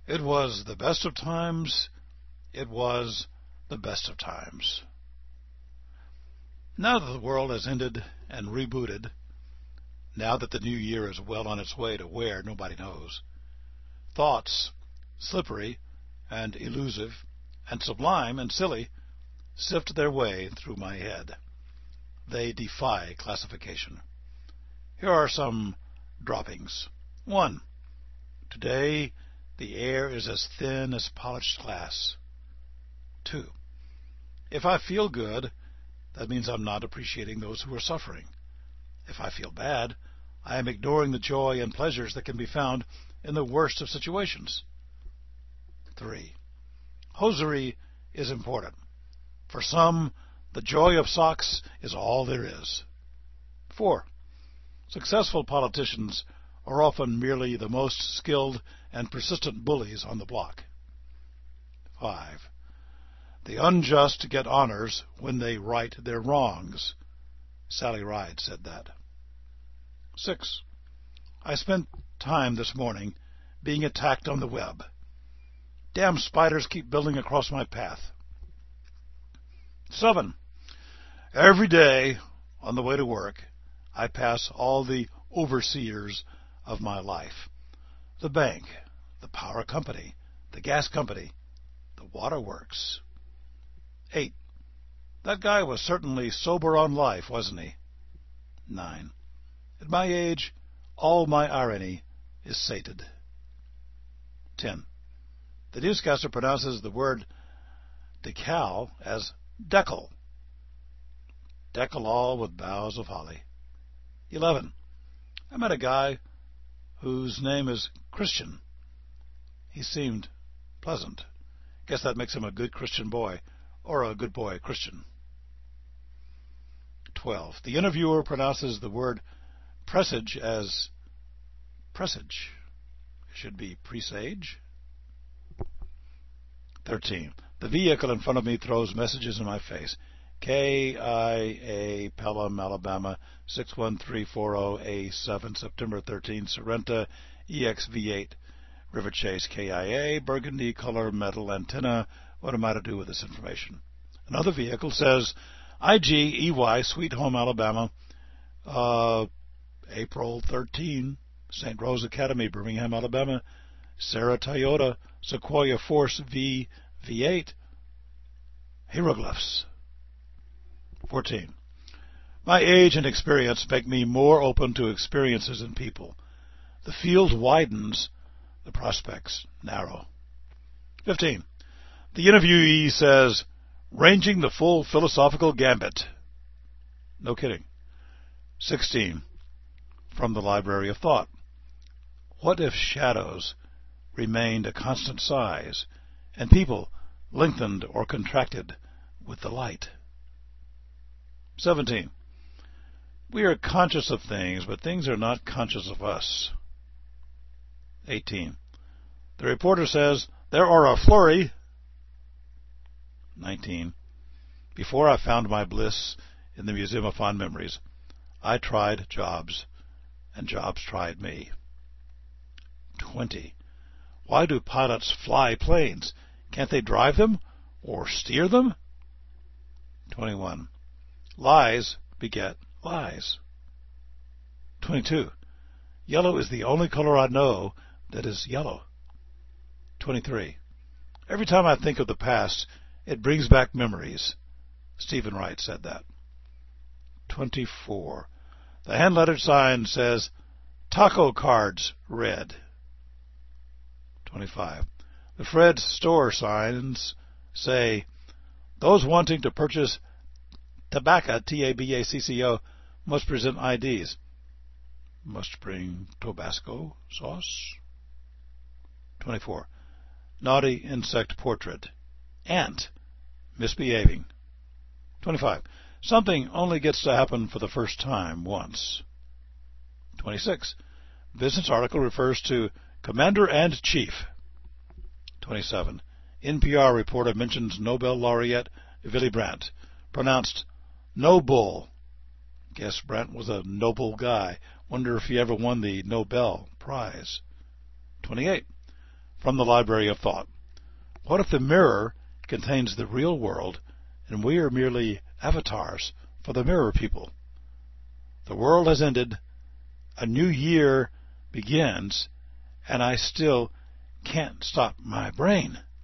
It was the best of times. It was the best of times. Now that the world has ended and rebooted, now that the new year is well on its way to where nobody knows, thoughts, slippery and elusive and sublime and silly, sift their way through my head. They defy classification. Here are some droppings. 1. Today the air is as thin as polished glass. 2. If I feel good, that means I'm not appreciating those who are suffering. If I feel bad, I am ignoring the joy and pleasures that can be found in the worst of situations. 3. Hosiery is important. For some, the joy of socks is all there is. 4. Successful politicians are often merely the most skilled and persistent bullies on the block. 5. The unjust get honors when they right their wrongs. Sally Ride said that. 6. I spent time this morning being attacked on the web. Damn spiders keep building across my path. 7. Every day on the way to work, I pass all the overseers of my life. The bank, the power company, the gas company, the waterworks. 8. That guy was certainly sober on life, wasn't he? 9. At my age, all my irony is sated. 10. The newscaster pronounces the word decal as decal. Decal all with boughs of holly. 11. I met a guy whose name is Christian. He seemed pleasant. Guess that makes him a good Christian boy, or a good boy Christian. 12. The interviewer pronounces the word presage as presage. It should be presage. 13. The vehicle in front of me throws messages in my face. KIA, Pelham, Alabama, 61340A7, September 13, Sorrento, EXV8, River Chase, KIA, burgundy color metal antenna. What am I to do with this information? Another vehicle says IGEY, Sweet Home, Alabama, April 13, St. Rose Academy, Birmingham, Alabama, Sarah Toyota, Sequoia Force V8, hieroglyphs. 14. My age and experience make me more open to experiences and people. The field widens, the prospects narrow. 15. The interviewee says, ranging the full philosophical gambit. No kidding. 16. From the Library of Thought. What if shadows remained a constant size, and people lengthened or contracted with the light? 17. We are conscious of things, but things are not conscious of us. 18. The reporter says, there are a flurry. 19. Before I found my bliss in the Museum of Fond Memories, I tried jobs, and jobs tried me. 20. Why do pilots fly planes? Can't they drive them or steer them? 21. Lies beget lies. 22. Yellow is the only color I know that is yellow. 23. Every time I think of the past, it brings back memories. Stephen Wright said that. 24. The hand-lettered sign says, taco cards red. 25. The Fred's store signs say, those wanting to purchase tobacco, Tabacco, must present IDs. Must bring Tabasco sauce. 24. Naughty insect portrait. Ant. Misbehaving. 25. Something only gets to happen for the first time once. 26. Business article refers to Commander and Chief. 27. NPR reporter mentions Nobel laureate Willy Brandt, pronounced no bull. Guess Brandt was a noble guy. Wonder if he ever won the Nobel Prize. 28. from the library of thought. What if the mirror contains the real world and we are merely avatars for the mirror people? The world has ended, a new year begins, and I still can't stop my brain.